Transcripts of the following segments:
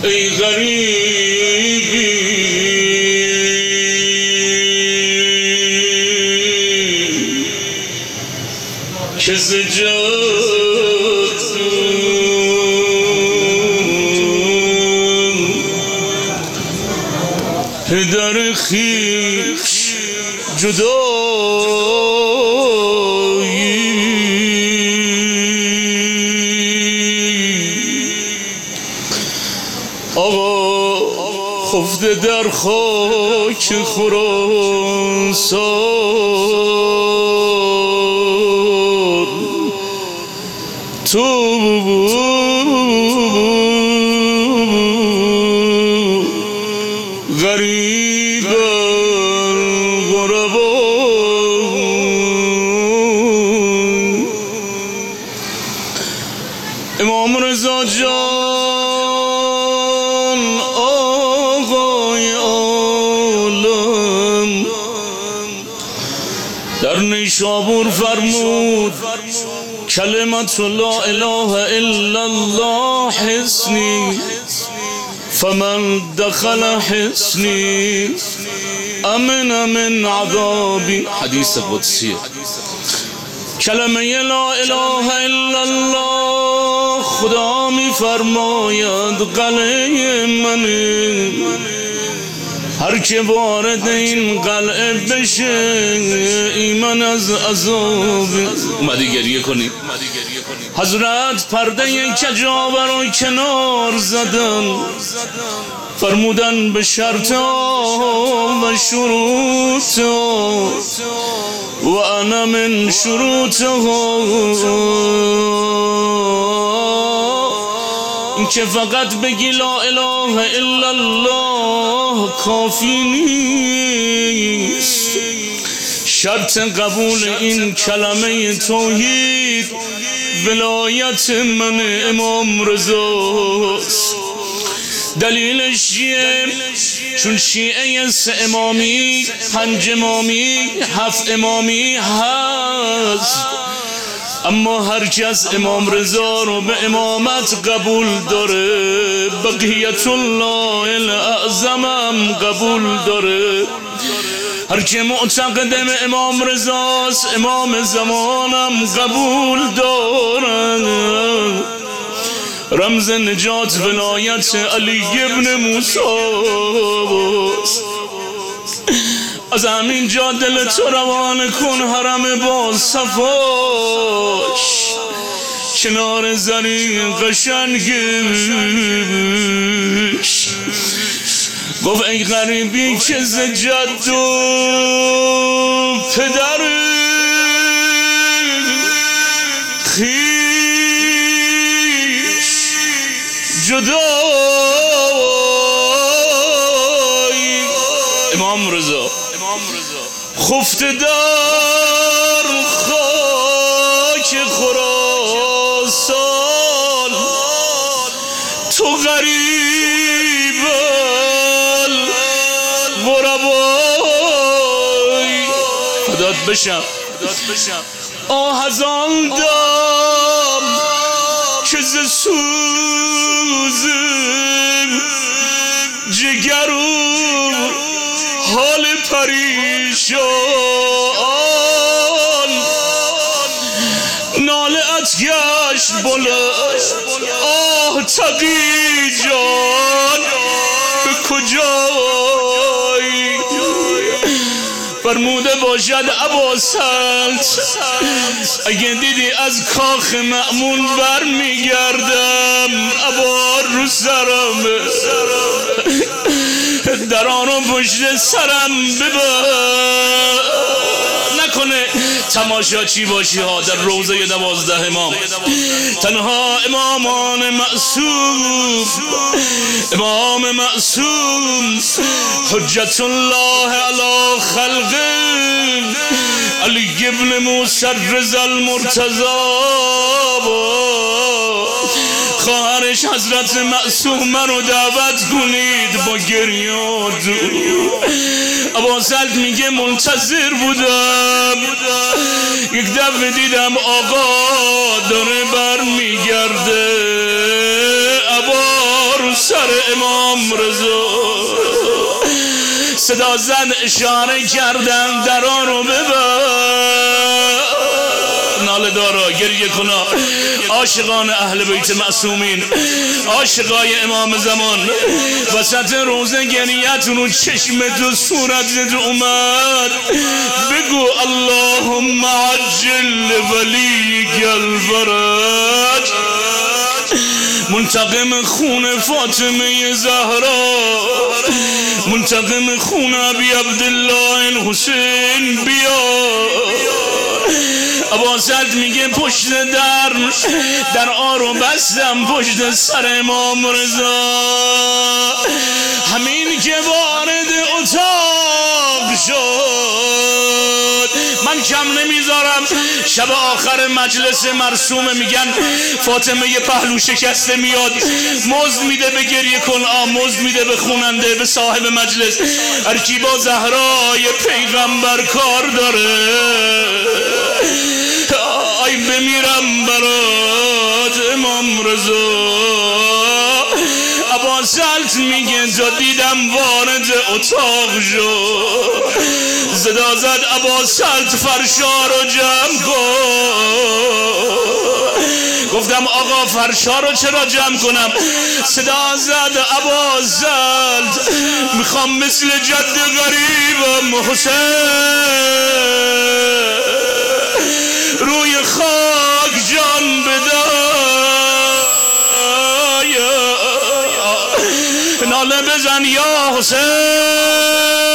ای غریبی که ز جات پدر خویش جدایی آقا خفته در خاک خراسان تو غریب الغربا امام رضا جان آقای عالم در نیشابور فرمود کلمت لا اله الا الله حصنی فمن دخل حصنی امن من عذابی حدیث قدسی کلمه لا اله الا الله خدا می فرماید قلعه منه هر که وارد این قلعه بشه ایمان از عذاب اومدی گریه کنی حضرت پرده کجاور رو کنار زدن فرمودن به شرط و شروط و انا من شروطها این که فقط بگی لا اله الا الله کافی نیست شرط قبول این کلمه توحید ولایت من امام رضاست دلیلش چیه؟ چون شیعه 3 امامی 5 امامی 7 امامی هست اما هر کس امام رضا رو به امامت قبول داره بقیت الله الاعظم هم قبول داره هر که معتقد امام رضاست امام زمانم قبول دارن رمز نجات ولایت علی ابن موسی از همین جا دل تو روان کن حرم با صفاش کنار زری قشنگش گفت ای غریبی که ز جد و پدر خویش جدایی امام رضا خفته در خاک خراسان تو غریب الغربایی فدات بشم آه از آن دم که ز سوز جگر و حال پریشان ناله ات گشت بلند آه تقی جان به کجایی فرموده باشد ابا سلط اگه دیدی از کاخ مأمون بر میگردم ابا رو سرم درانو پشت سرم ببر نکنه تماشاچی باشی ها در روضه 12 امام تنها امامان معصوم امام معصوم حجت الله علی خلقه علی ابن موسی رضا المرتضی خواهرش حضرت معصومه رو دعوت کنید با گریاد ابا سلط میگه منتظر بودم یک دفعه دیدم آقا داره بر میگرده ابا رو سر امام رضا. صدا زد اشاره کردن درا رو ببر، ناله دارا گریه کنا. عاشقان اهل بیت معصومین، عاشقای امام زمان، وسط روزه گریتون و چشم تو صورت اومد. بگو اللهم عجل ولیک الفرج. منتقم خون فاطمه زهرا، منتقم خون ابی عبدالله الحسین بیا. عباسد میگه پشت در آرو بستم پشت سر امام رضا. همین که وارد اتاق شد، من کم نمیذارم. شب آخر مجلس مرسومه میگن فاطمه یه پهلو شکسته میاد، مزد میده به گریه کن، مزد میده به خوننده، به صاحب مجلس. هر کی با زهرای پیغمبر کار داره، ای بمیرم برات امام رضا. عباسالت میگه تا دیدم وارد اتاق شد، صدا زد عباسالت فرشا رو جمع کن. گفتم آقا فرشا رو چرا جمع کنم؟ صدا زد عباسالت میخوام مثل جد غریبم حسین روی خاک جان بدم. ناله بزن یا حسین.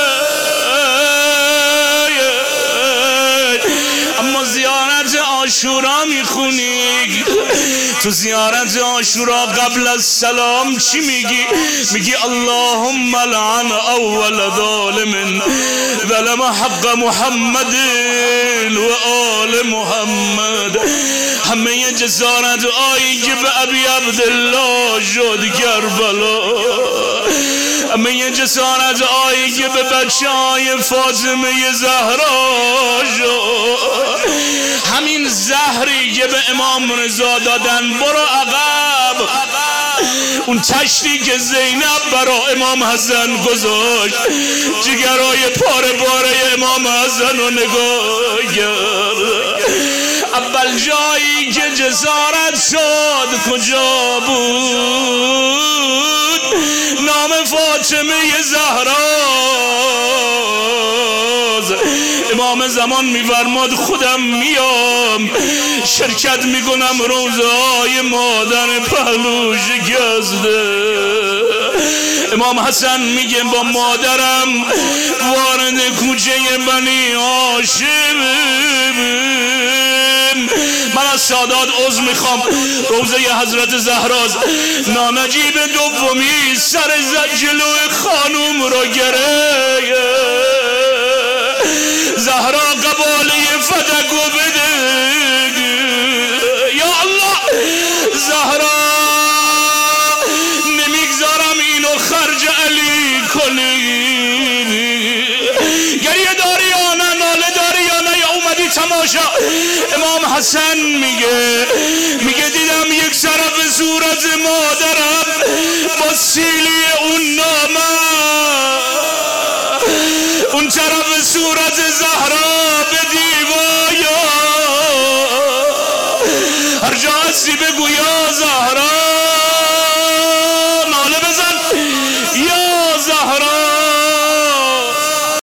اما زیارت عاشورا میخونی، تو زیارت عاشورا قبل از سلام چی میگی؟ میگی اللهم لعن اول ظالم ظلم حق محمد و آل محمد. همه جسارت آیی که به ابی عبدالله شد کربلا، همه جسارت آیی که به بچه های فاطمه زهرا شد. همین زهری که به امام رضا دادن برو عقب. اون تشتی که زینب برا امام حسن گذاشت، جگرای پاره پاره امام حسن رو نگاه کرد. اول جایی که جسارت شد کجا بود؟ نام فاطمه زهراست. امام زمان میفرماد خودم میام شرکت میکنم روزهای مادر پهلو شکسته. امام حسن میگه با مادرم وارد کوچه بنی هاشم، من از سادات عذر میخوام، روزه حضرت زهراست. نانجیب دومی سر جلو خانوم رو گره، زهرا قباله فدکو بده. یا الله زهرا نمیگذارم اینو خرج علی کنی. گریه داری یا نه، ناله داری یا نه، یا اومدی تماشا؟ امام حسن میگه دیدم یک طرف صورت مادرم با سیلی